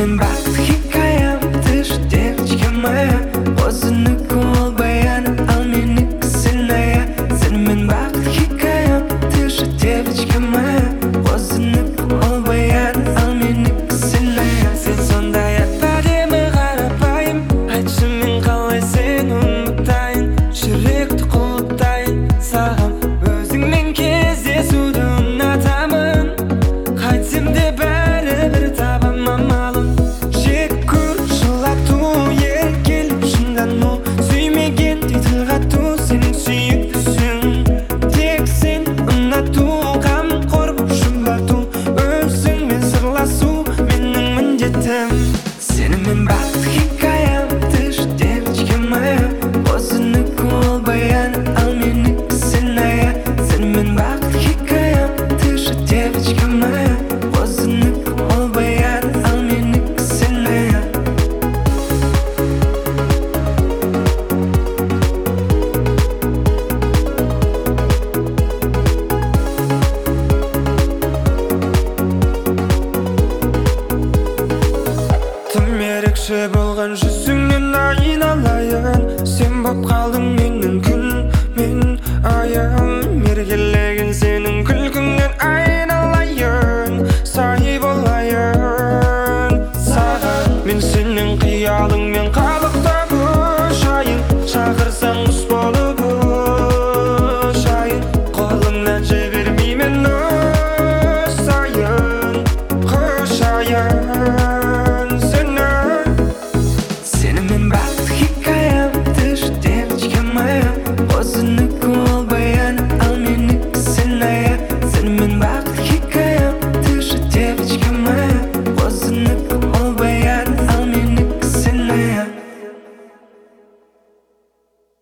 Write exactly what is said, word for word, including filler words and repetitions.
Senin baktı hikayem dışı девочка моя. O'ziniki ol bayan, al meniki sinaya. Senin baktı hikayem dışı девочка моя. O'ziniki ol bayan, al meniki sinaya. Sen sonday ademi qarapayım, aytшы men qalay seni unutayın. Жүректі құлыптайын саған, өзіңмен кездесуді ұнатамын. Қайтсем де бәрібір табам амалын. Жек көр, жылату, еркеліп шыңдану, сүймегенде тіл қату, сенің сүйіктісің. Тек сен ұнату, қамқор боп жұбату, өзіңмен сырласу менің міндетім. Сенімен бақыт хикаям dışı девочка моя. O'ziniki ol bayan, al meniki sinaya. Senin baqt hikayam dışı девочка моя. O'ziniki ol bayan, al meniki sinaya. Тым ерекше болған жүзіңнен айналайын. Sen боп қалдың менің күн, мен айым. Мергелеген сенің күн